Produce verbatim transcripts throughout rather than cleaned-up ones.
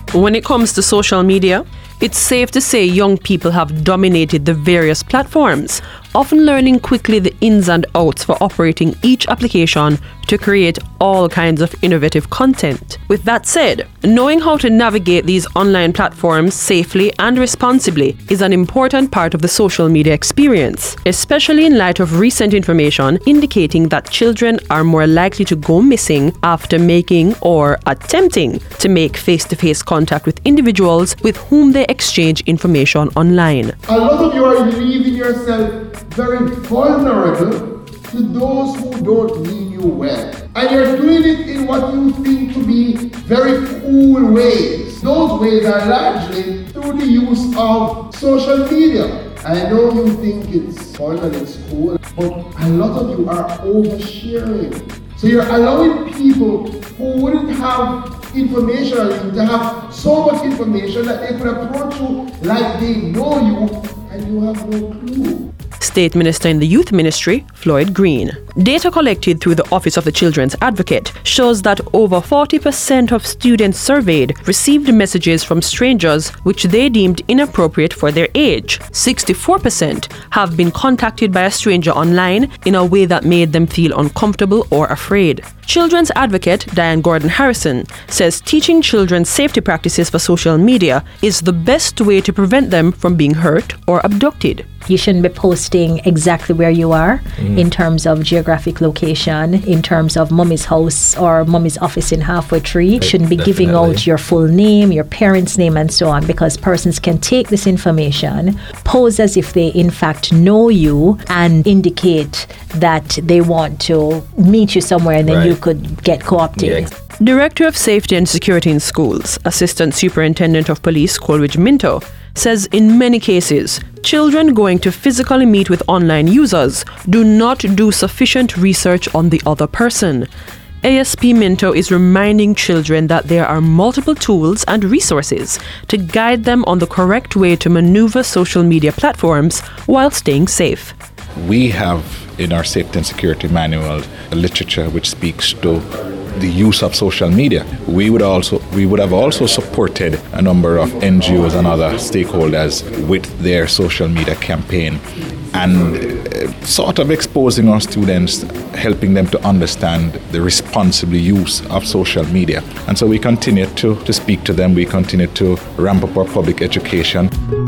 When it comes to social media, it's safe to say young people have dominated the various platforms, often learning quickly the ins and outs for operating each application to create all kinds of innovative content. With that said, knowing how to navigate these online platforms safely and responsibly is an important part of the social media experience, especially in light of recent information indicating that children are more likely to go missing after making or attempting to make face-to-face contact with individuals with whom they exchange information online. A lot of you are leaving yourself very vulnerable to those who don't mean you well. And you're doing it in what you think to be very cool ways. Those ways are largely through the use of social media. I know you think it's fun and it's cool, but a lot of you are oversharing. So you're allowing people who wouldn't have information on you to have so much information that they could approach you like they know you and you have no clue. State Minister in the Youth Ministry, Floyd Green. Data collected through the Office of the Children's Advocate shows that over forty percent of students surveyed received messages from strangers which they deemed inappropriate for their age. sixty-four percent have been contacted by a stranger online in a way that made them feel uncomfortable or afraid. Children's Advocate Diane Gordon Harrison says teaching children safety practices for social media is the best way to prevent them from being hurt or abducted. You shouldn't be posting exactly where you are mm. in terms of geographic location, in terms of mommy's house or mommy's office in Halfway Tree. You shouldn't be Definitely. giving out your full name, your parents' name, and so on, because persons can take this information, pose as if they in fact know you, and indicate that they want to meet you somewhere, and then right. you could get co-opted. Yeah. Director of Safety and Security in Schools, Assistant Superintendent of Police Coleridge Minto, says in many cases, children going to physically meet with online users do not do sufficient research on the other person. A S P Minto is reminding children that there are multiple tools and resources to guide them on the correct way to maneuver social media platforms while staying safe. We have in our safety and security manual a literature which speaks to the use of social media. We would also we would have also supported a number of N G Os and other stakeholders with their social media campaign, and uh, sort of exposing our students, helping them to understand the responsible use of social media. And so we continue to, to speak to them, we continue to ramp up our public education.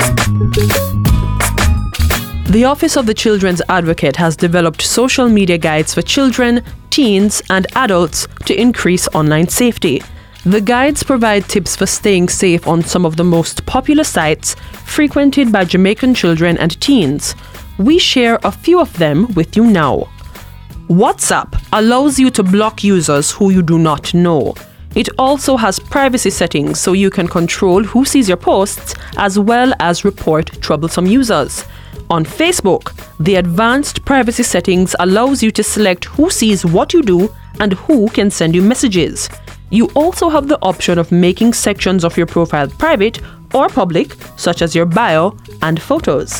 The Office of the Children's Advocate has developed social media guides for children, teens, and adults to increase online safety. The guides provide tips for staying safe on some of the most popular sites frequented by Jamaican children and teens. We share a few of them with you now. WhatsApp allows you to block users who you do not know. It also has privacy settings so you can control who sees your posts as well as report troublesome users. On Facebook, the advanced privacy settings allows you to select who sees what you do and who can send you messages. You also have the option of making sections of your profile private or public, such as your bio and photos.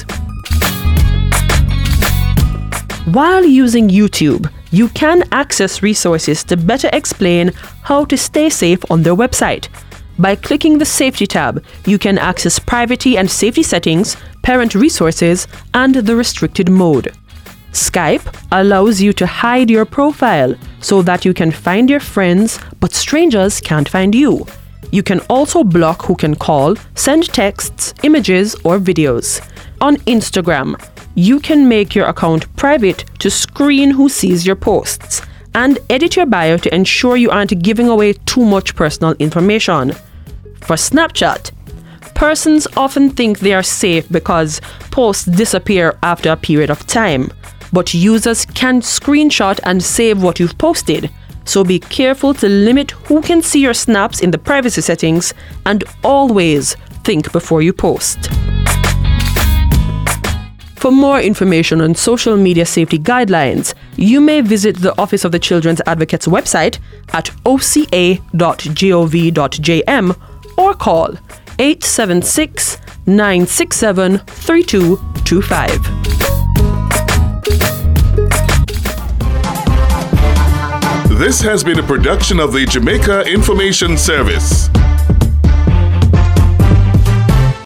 While using YouTube, you can access resources to better explain how to stay safe on their website. By clicking the Safety tab, you can access privacy and safety settings, parent resources, and the restricted mode. Skype allows you to hide your profile so that you can find your friends, but strangers can't find you. You can also block who can call, send texts, images, or videos. On Instagram, you can make your account private to screen who sees your posts, and edit your bio to ensure you aren't giving away too much personal information. For Snapchat, persons often think they are safe because posts disappear after a period of time, but users can screenshot and save what you've posted. So be careful to limit who can see your snaps in the privacy settings, and always think before you post. For more information on social media safety guidelines, you may visit the Office of the Children's Advocate's website at o c a dot gov dot j m or call eight seven six, nine six seven, three two two five. This has been a production of the Jamaica Information Service.